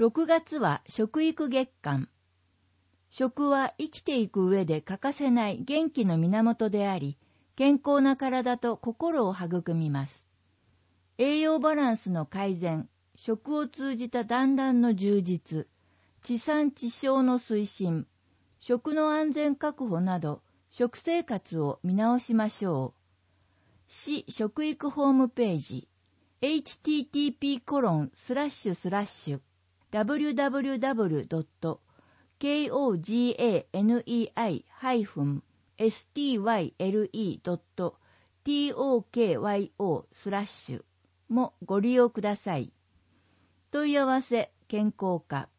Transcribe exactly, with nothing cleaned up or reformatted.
ろくがつは食育月間。食は生きていく上で欠かせない元気の源であり、健康な体と心を育みます。栄養バランスの改善、食を通じた団らんの充実、地産地消の推進、食の安全確保など、食生活を見直しましょう。市食育ホームページ、エイチティーティーピーコロンスラッシュスラッシュダブリューダブリューダブリュードットコガネハイフンエスティーワイエルイードットトクスラッシュもご利用ください。問い合わせ健康課